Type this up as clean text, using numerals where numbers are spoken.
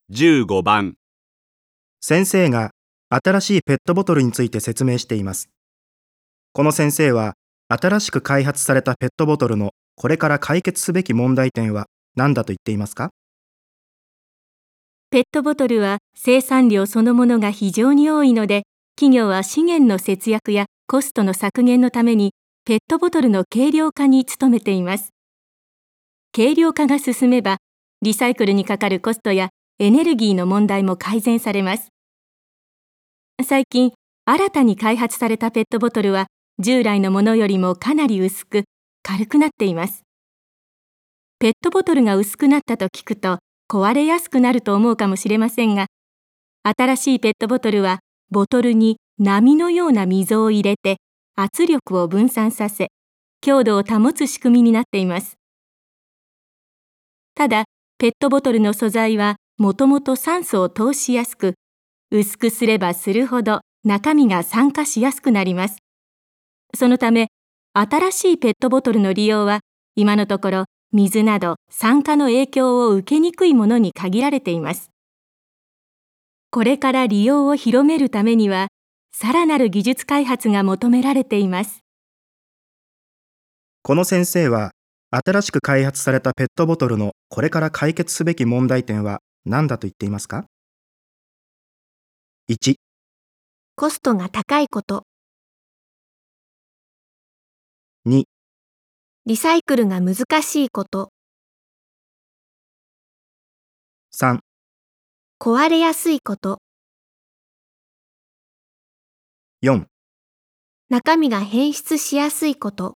15番。 先生が新しいペットボトルについて説明しています。この先生は新しく開発されたペットボトルのこれから解決すべき問題点は何だと言っていますか？ ペットボトルは生産量そのものが非常に多いので、企業は資源の節約やコストの削減のためにペットボトルの軽量化に努めています。軽量化が進めば、リサイクルにかかるコストやエネルギーの問題も改善されます。最近、新たに開発されたペットボトルは従来のものよりもかなり薄く、軽くなっています。ペットボトルが薄くなったと聞くと、壊れやすくなると思うかもしれませんが、新しいペットボトルはボトルに波のような溝を入れて圧力を分散させ、強度を保つ仕組みになっています。ただ、ペットボトルの素材はもともと酸素を通しやすく、薄くすればするほど中身が酸化しやすくなります。そのため、新しいペットボトルの利用は今のところ水など酸化の影響を受けにくいものに限られています。これから利用を広めるためには、さらなる技術開発が求められています。 この先生は新しく開発されたペットボトルのこれから解決すべき問題点は何だと言っていますか？ 1、 コストが高いこと、 2、 リサイクルが難しいこと、 3、 壊れやすいこと、 4。 中身が変質しやすいこと。